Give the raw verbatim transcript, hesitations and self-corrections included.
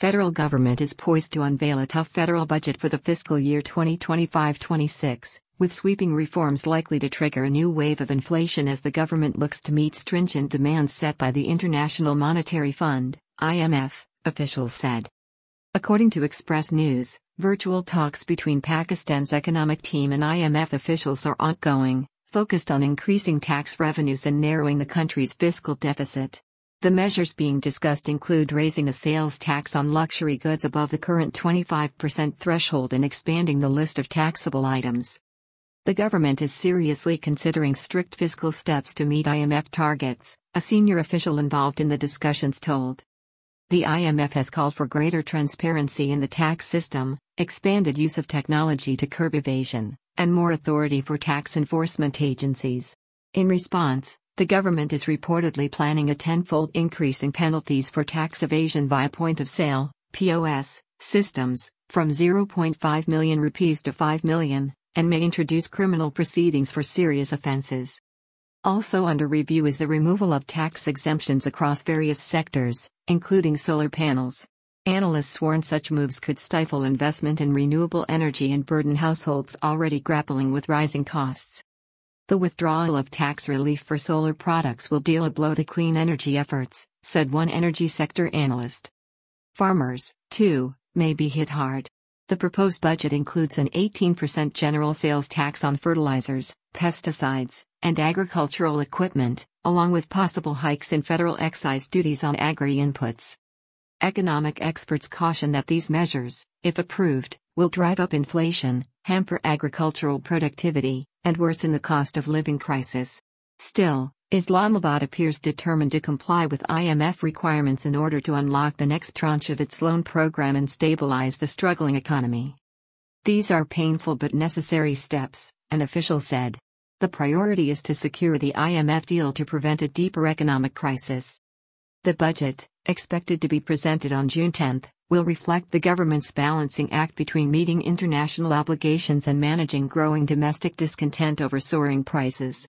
Federal government is poised to unveil a tough federal budget for the fiscal year twenty twenty-five twenty-six, with sweeping reforms likely to trigger a new wave of inflation as the government looks to meet stringent demands set by the International Monetary Fund, I M F, officials said. According to Express News, virtual talks between Pakistan's economic team and I M F officials are ongoing, focused on increasing tax revenues and narrowing the country's fiscal deficit. The measures being discussed include raising a sales tax on luxury goods above the current twenty-five percent threshold and expanding the list of taxable items. The government is seriously considering strict fiscal steps to meet I M F targets, a senior official involved in the discussions told. The I M F has called for greater transparency in the tax system, expanded use of technology to curb evasion, and more authority for tax enforcement agencies. In response, the government is reportedly planning a tenfold increase in penalties for tax evasion via point-of-sale (P O S) systems, from zero point five million rupees to five million, and may introduce criminal proceedings for serious offenses. Also under review is the removal of tax exemptions across various sectors, including solar panels. Analysts warn such moves could stifle investment in renewable energy and burden households already grappling with rising costs. The withdrawal of tax relief for solar products will deal a blow to clean energy efforts, said one energy sector analyst. Farmers, too, may be hit hard. The proposed budget includes an eighteen percent general sales tax on fertilizers, pesticides, and agricultural equipment, along with possible hikes in federal excise duties on agri-inputs. Economic experts caution that these measures, if approved, will drive up inflation, hamper agricultural productivity, and worsen the cost of living crisis. Still, Islamabad appears determined to comply with I M F requirements in order to unlock the next tranche of its loan program and stabilize the struggling economy. These are painful but necessary steps, an official said. The priority is to secure the I M F deal to prevent a deeper economic crisis. The budget, expected to be presented on June tenth, will reflect the government's balancing act between meeting international obligations and managing growing domestic discontent over soaring prices.